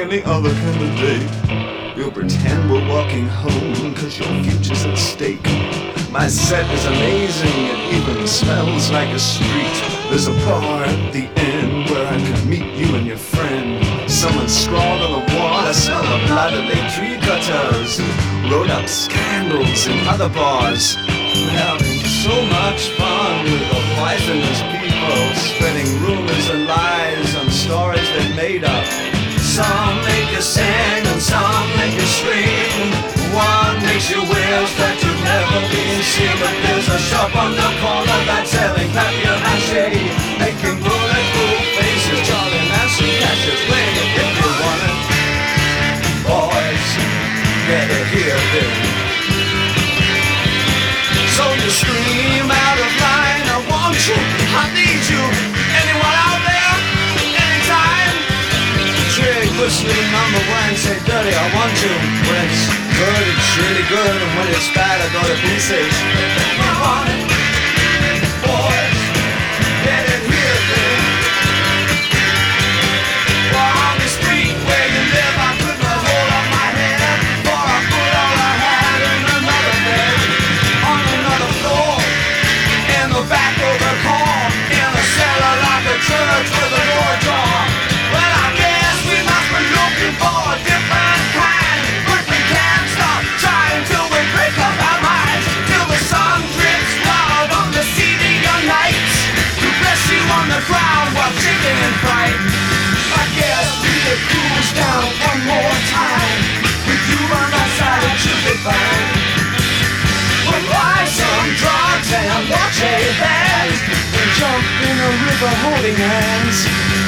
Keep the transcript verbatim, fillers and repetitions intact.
any other candidate. You'll pretend we're walking home cause your future's at stake. My set is amazing, it even smells like a street. There's a bar at the end where I can meet you and your friend. Someone scrawled on the wall, I smell the blood of their tree cutters who wrote up scandals in other bars. We're having so much fun with the poisonous people, spreading rumors and lies on stories they made up. Some make you sing and some make you scream. One makes you wish that you've never been seen. But there's a shop on the corner that's selling papier-mâché, making bulletproof faces. Charlie Manson catches playing it if you want it. Boys, get it here then. So you scream out of line, I want you, I need you. Anyone out there? Anytime? Trig whistling number one, say dirty, I want you. When it's good, it's really good, and when it's bad, I go to pieces. I want it. Boys, get it here then. Well, on the street where you live, I put my hold on my head, for I put all I had in another bed, on another floor, in the back of the car, in a cellar like a church with a door jar. Well, I guess we must be looking for a different kind, but we can't stop trying till we break up our minds, till the sun drips wild on the seedier nights, to bless you on the ground while chicken and fright. I guess we could cruise down one more time, with you on my side it should be fine. We'll buy some drugs and watch a band, and jump in a river holding hands.